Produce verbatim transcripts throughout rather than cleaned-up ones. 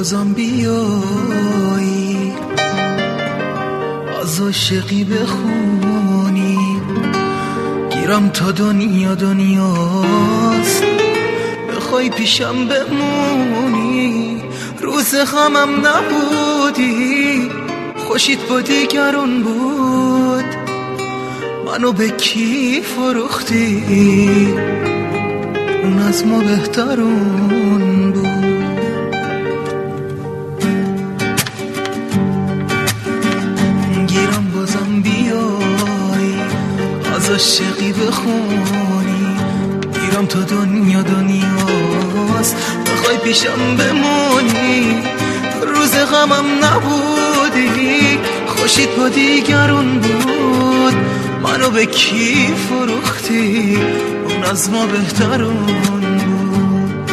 بازم بیایی از عاشقی بخونی، گیرم تا دنیا دنیاست، بخوای پیشم بمونی. روز غمم نبودی، خوشیت با دیگرون بود، منو به کی فروختی؟ اون از ما بهترون بود. گیرم بازم بیایی از عاشقی بخونی، گیرم تا دنیا دنیاست، بخوای پیشم بمونی. روز غمم نبودی، خوشیت با دیگرون بود، منو به کی فروختی؟ اون از ما بهترون بود.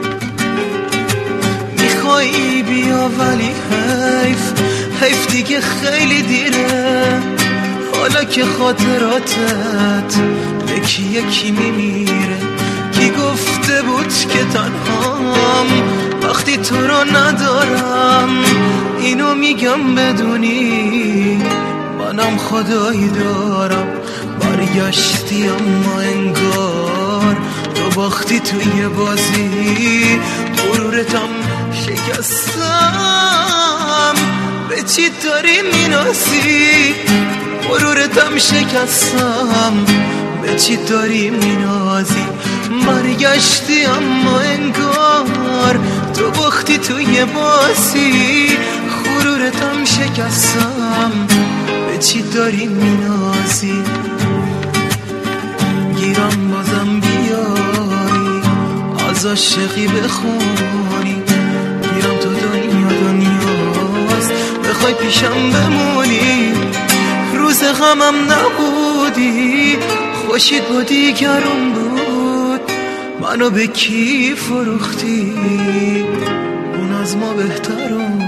میخوایی بیا ولی حیف حیف دیگه خیلی دیره، حالا که خاطراتت یکی یکی میمیره. کی گفته بود که تنهام وقتی تو رو ندارم؟ اینو میگم بدونی منم خدایی دارم. برگشتی اما انگار تو باختی توی بازی، غرورتم شکستم، به چی داری مینازی؟ غرورتم شکستم، به چی داری مینازی؟ برگشتی اما انگار تو باختی توی بازی، غرورتم شکستم، به چی داری مینازی؟ گیرم بازم بیایی از عاشقی بخونی، گیرم تو دنیا دنیاست، بخوای پیشم بمونی. روز غمم نبودی، خوشیت با دیگرون بود، منو به کی فروختی؟ اون از ما بهترون